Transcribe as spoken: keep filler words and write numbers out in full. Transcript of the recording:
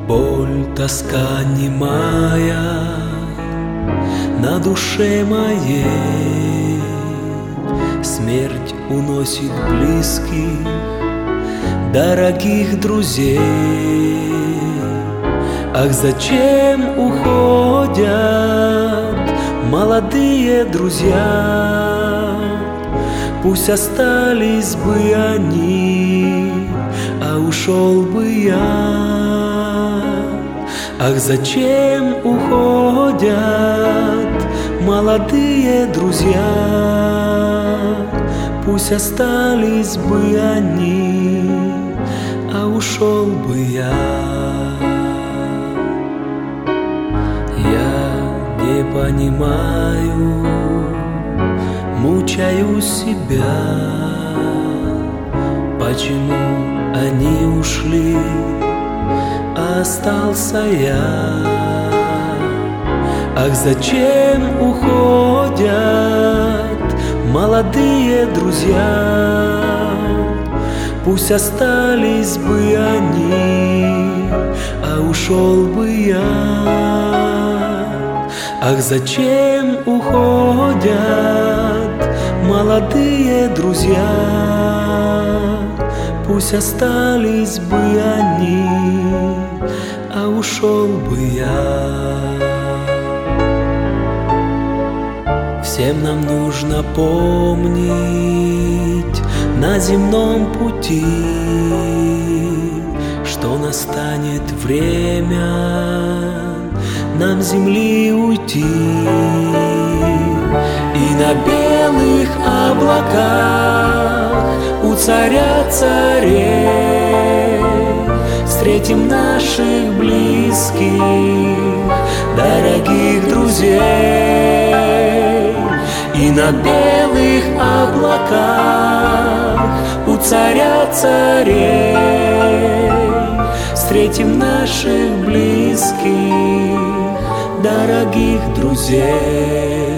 Боль, тоска немая на душе моей, смерть уносит близких, дорогих друзей. Ах, зачем уходят молодые друзья? Пусть остались бы они, а ушел бы я. Ах, зачем уходят молодые друзья? Пусть остались бы они, а ушел бы я. Я не понимаю, мучаю себя, почему они ушли, а остался я. Ах, зачем уходят молодые друзья? Пусть остались бы они, а ушел бы я. Ах, зачем уходят молодые друзья? Пусть остались бы они, а ушел бы я. Всем нам нужно помнить на земном пути, что настанет время нам с земли уйти. И на белых облаках у царя царей встретим наших близких, дорогих друзей. И на белых облаках у царя царей встретим наших близких, дорогих друзей.